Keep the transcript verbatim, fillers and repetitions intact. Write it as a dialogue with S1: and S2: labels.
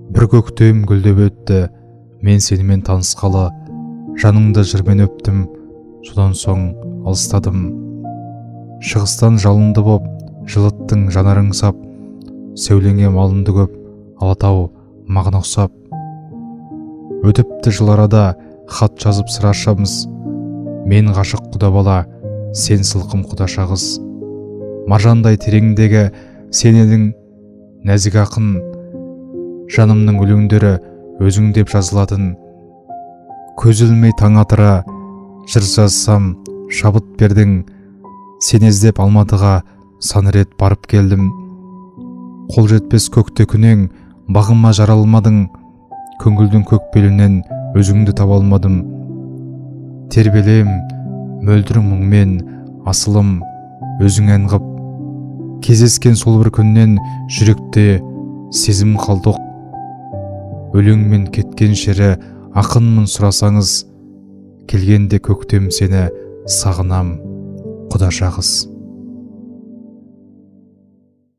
S1: Бір көктем гүлдеп өтті, мен сенімен танысқалы, жаныңды жырмен өптім, содан соң алыстадым. Шығыстан жалынды боп, жылыттың жанарың сап, сәулеңе малынды көп, Алатау маған ұқсап. Өтіпті жыл арада, хат жазып сыр ашамыз, мен ғашық құда бала, сен сылқым құдаша қыз. Маржандай тереңдегі сен едің нәзік ақын, жанымның өлеңдері өзің деп жазылатын. Көз ілмей таң атыра жыр жазсам шабыт бердің, сен іздеп Алматыға сан рет барып келдім. Қол жетпес көкте күнең, бағыма жаралмадың, көңілдің көк белінен өзіңді таба алмадым. Тербелем мөлдір мұңмен, асылым өзің ән қып, кездескен сол бір күннен жүректе сезім қалдық. Өлеңмен кеткен шері ақынмын сұрасаңыз, келгенде көктем сені сағынам, құдаша қыз.